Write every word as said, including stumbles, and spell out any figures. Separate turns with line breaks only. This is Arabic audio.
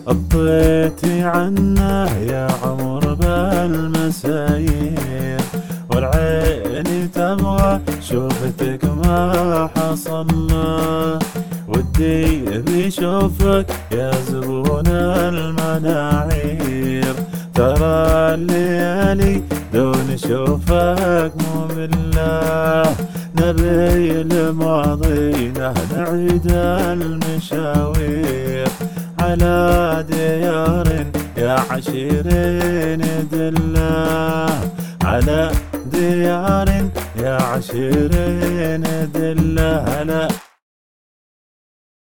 أطيتي عنه يا عمر بالمسايير، والعين تبغى شوفتك ما حصلنا، ودي بيشوفك يا زبون المناعير. ترى الليالي دون شوفك مملة، نبي لماضينا نعيد المشاوير، على ديار يا عشيرين دله، على ديار يا عشيرين دله. هلا